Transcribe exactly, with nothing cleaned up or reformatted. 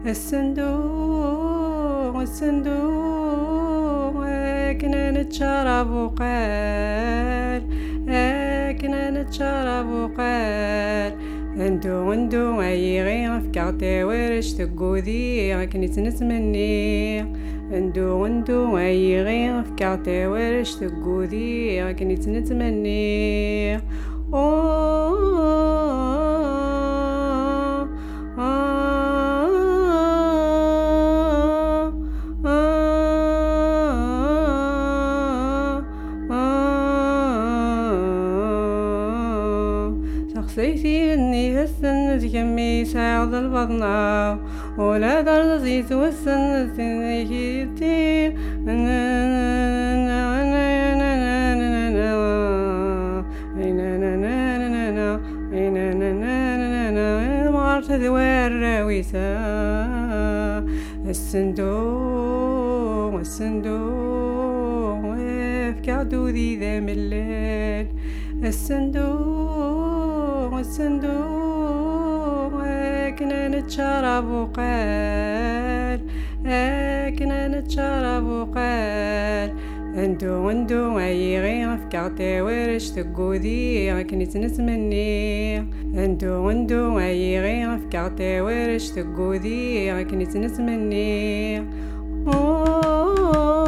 الصندوق الصندوق كنا نتشرب وقال كنا نتشرب وقال اندو اندو اي غير فكرتي ورش تقودي كنت نتمني اندو اندو اي غير فكرتي ورش تقودي كنت نتمني شخصيتي اني هالسنة كمي ساعد البطنة ولا دار زيت والسنة سنكيتي مارت ذوار راويسا الصندوق الصندوق فكادو ذي ذا من الليل الصندوق الصندوق كنا نتشرب وقال كنا نتشرب وقال اندو اندو اي غير فكرتي ورش تقودي كنت نتمني اندو اندو اي غير فكرتي ورش تقودي كنت نتمني